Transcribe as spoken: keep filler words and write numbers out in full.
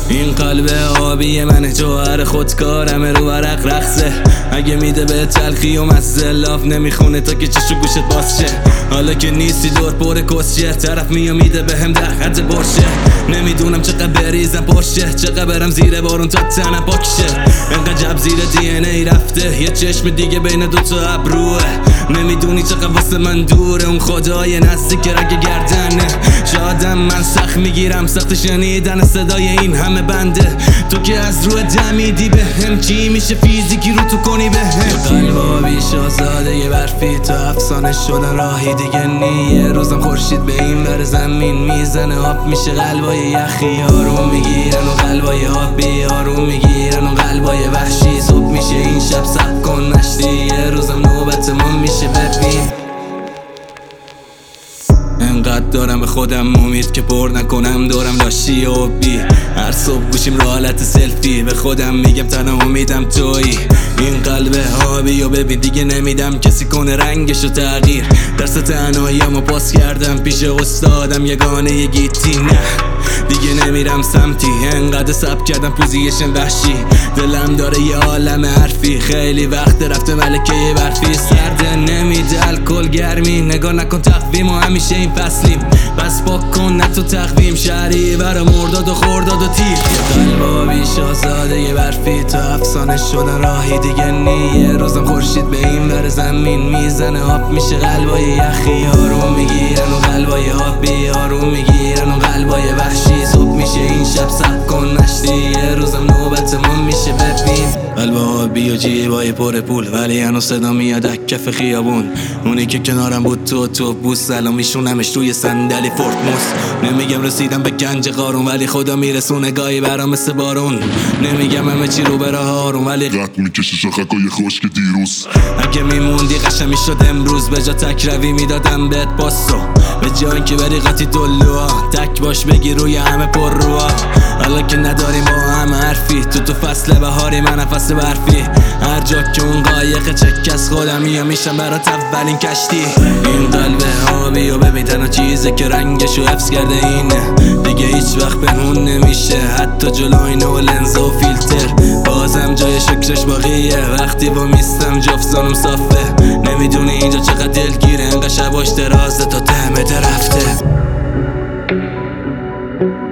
این قلب آبی من جوهر خودکارم رو ورق رقصه. اگه میده به تلخی و مزه لاف نمیخونه تا که چشو گوشت باز شه. حالا که نیستی دور پر کسیه طرف میو میده به هم در حد برشه. نمیدونم چقدر بریزم پرشه چقدر برم زیر بارون تا تنم پاکشه. انقدر جب زیر دی ان ای رفته یه چشم دیگه بین دوتا ابروه. نمیدونی چقدر واسه من دوره اون خدای نزدیک رگ گردنه. شادم من سخت میگیرم سخت شنیدن صدای این همه بنده. تو که از روی دمیدی به هم چی میشه فیزیکی رو تو کنی به هم. قلبا بی شاهزاده یه برفی تو افسانه شدن راهی دیگه نی. یه روزم خورشید به این بر زمین میزنه آب میشه قلبای یخی. آروم میگیرن و قلبای آبی آروم میگیرن و قلبای وحشی. صبح میشه این شب سب کن نشتی یه روزم نوبت ما میشه ببین. انقدر دارم به خودم امید که پر نکنم دورم لاشی و بی. هر صبح گوشیم رو حالت سلفی به خودم میگم تنها امیدم تویی. این قلب آبی و ببین دیگه نمیدم کسی کنه رنگشو تغییر. درس تنهایی‌مو پاس کردم پیش استادم یگانه یه گیتی. نه دیگه نمیرم سمتی انقدر سب کردم پوزیشن وحشی. دلم داره یه عالم حرفی خیلی وقت رفته ملکه برفی. سرده نمیده الکل گرمی نگاه نکن تقویم و همیشه این فصلیم. پس پاک کن نه تو تقویم شهری برا مرداد و خورداد و تیر. قلبا بی شاهزاده یه برفی تو افسانه شدن راهی دیگه نی. یه روزم خورشید به این بر زمین میزنه آب میشه قلبای یخی. آروم میگیرن و قلبای آبی آروم میگیرن و قلبای وحشی. صبح میشه این شب سب کن نشتی یه روزم نوبت ما میشه ببین. قلب آبی و جیبای پر پول ولی هنوز صدا میاد از کف خیابون. اونی که کنارم بود تو تو بوس الان میشونمش توی صندلی فورت موس. نمیگم رسیدم به گنج قارون ولی خدا میرسونه گاهی برام مثل بارون. نمیگم همه چی رو به راه آروم ولی قد میکشه شاخکای خشک دیروز. اگه میموندی قشنگ میشد امروز به جا تک روی میدادم بهت پاسو. به جا اینکه بری قاطی دلوها تک باش بگی روی همه پر روها. حالا که نداریم با هم حرفی تو تو فصل بهاری من فصل برفی. هر جا که اون قایق چک از خودم یا میشم برات اولین کشتی. این قلب آبی و ببین تنها چیزه که رنگشو حفظ کرده اینه. دیگه هیچ وقت پنهون نمیشه حتی جلوی و لنز و فیلتر. بازم جای شکرش باقیه وقتی با میستم جفتانم صافه. نمیدونی اینجا چقدر دلگیره انقدر شباش درازه تا ته رفته.